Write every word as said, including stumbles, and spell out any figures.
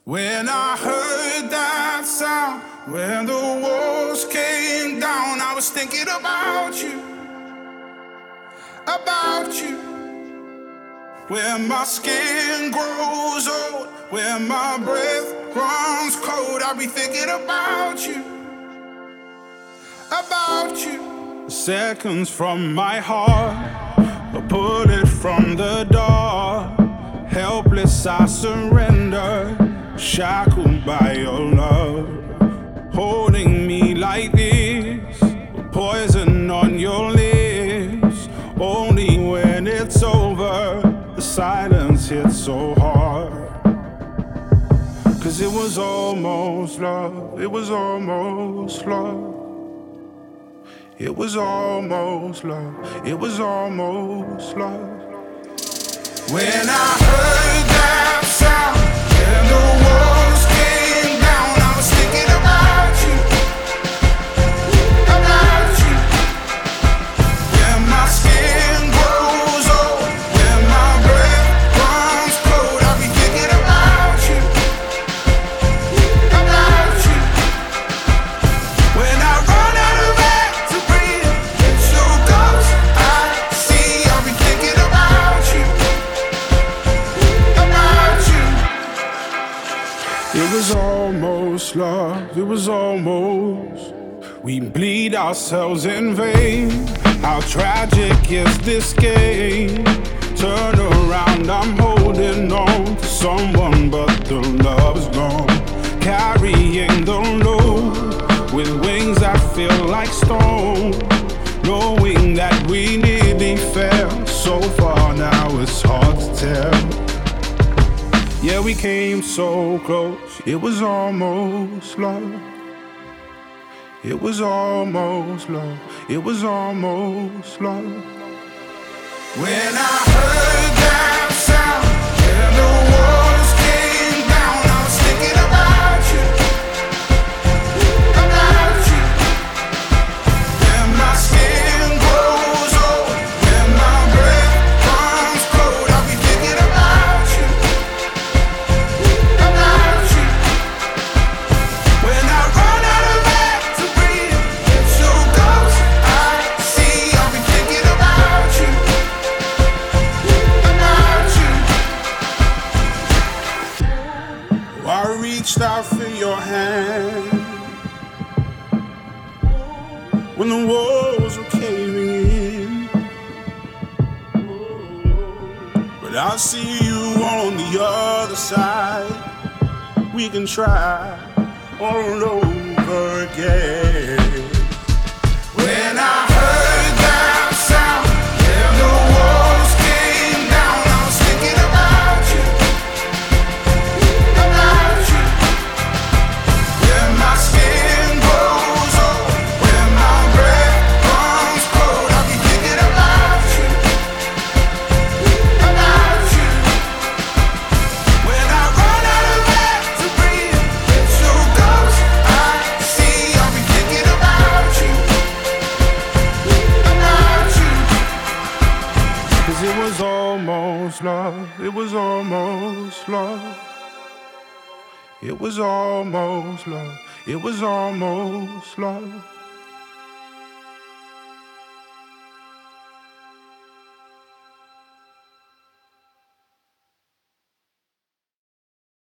When I heard that sound, when the walls came down, I was thinking about you, about you. When my skin grows old, when my breath runs cold, I'll be thinking about you, about you. Seconds from my heart, a bullet from the dark. Helpless I surrender, shackled by your love. Holding me like this, poison on your lips. Only when it's over, the silence hits so hard. Cause it was almost love, it was almost love. It was almost love, it was almost love. When I heard that sound, and the walls came down, I was thinking about you, about you. When my skin grows old, when my breath runs cold, I'll be thinking about you, about you. When I run out of air to breathe, it's your ghost I see, I'll be thinking about you. It was almost love, it was almost. We bleed ourselves in vain. How tragic is this game? Turn around, I'm holding on to someone, but the love is gone. Carrying the load with wings that feel like stone. Knowing that we nearly fell so far, now it's hard to tell. Yeah, we came so close, it was almost love. It was almost love, it was almost love. When I heard that sound, and the walls came down, I was thinking about you, about you. When my skin grows old, when my breath comes cold, I'll be thinking about you. I reached out for your hand when the walls were caving in, but I see you on the other side. We can try all over again. When I heard that sound, and the walls came down, I was thinking about you, about you. When my skin grows old, when my breath comes cold, I'll be thinking about you, about you. When I run out of air to breathe, it's your ghost I see, I'll be thinking about you, about you. Cause it was almost love, it was almost love. It was almost love, it was almost love.